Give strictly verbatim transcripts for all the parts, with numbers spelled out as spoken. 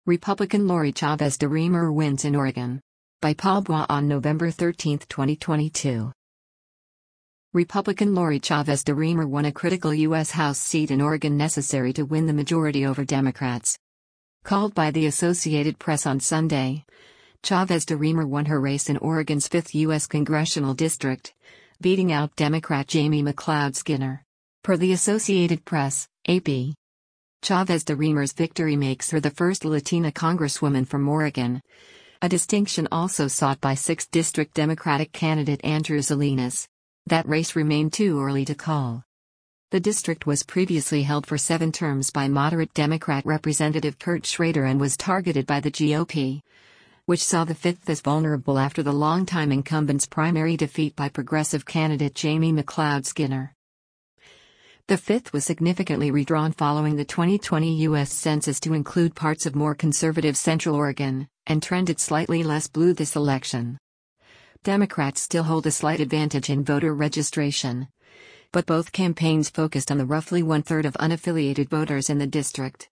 Republican Lori Chavez DeRemer wins in Oregon. By Paul Bois on November thirteenth, twenty twenty-two. Republican Lori Chavez DeRemer won a critical U S House seat in Oregon necessary to win the majority over Democrats. Called by the Associated Press on Sunday, Chavez DeRemer won her race in Oregon's fifth U S congressional district, beating out Democrat Jamie McLeod Skinner. Per the Associated Press, A P. Chavez DeRemer's victory makes her the first Latina congresswoman from Oregon, a distinction also sought by sixth District Democratic candidate Andrew Salinas. That race remained too early to call. The district was previously held for seven terms by moderate Democrat Representative Kurt Schrader and was targeted by the G O P, which saw the fifth as vulnerable after the longtime incumbent's primary defeat by progressive candidate Jamie McLeod Skinner. The fifth was significantly redrawn following the twenty twenty U S Census to include parts of more conservative Central Oregon, and trended slightly less blue this election. Democrats still hold a slight advantage in voter registration, but both campaigns focused on the roughly one-third of unaffiliated voters in the district.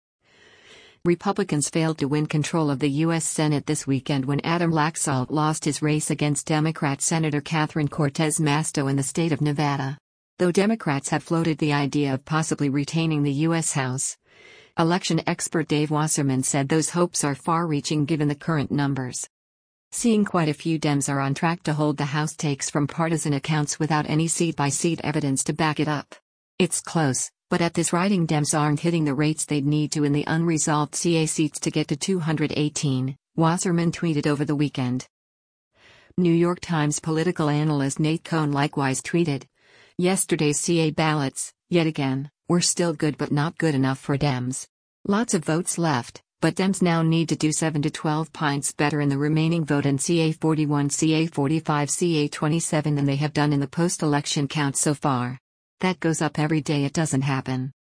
Republicans failed to win control of the U S Senate this weekend when Adam Laxalt lost his race against Democrat Senator Catherine Cortez Masto in the state of Nevada. Though Democrats have floated the idea of possibly retaining the U S House, election expert Dave Wasserman said those hopes are far-reaching given the current numbers. Seeing quite a few Dems are on track to hold the House takes from partisan accounts without any seat-by-seat evidence to back it up. It's close, but at this writing Dems aren't hitting the rates they'd need to in the unresolved C A seats to get to two hundred eighteen, Wasserman tweeted over the weekend. New York Times political analyst Nate Cohn likewise tweeted, "Yesterday's C A ballots, yet again, were still good but not good enough for Dems. Lots of votes left, but Dems now need to do seven to twelve points better in the remaining vote in C A forty-one, C A forty-five, C A twenty-seven than they have done in the post-election count so far. That goes up every day it doesn't happen."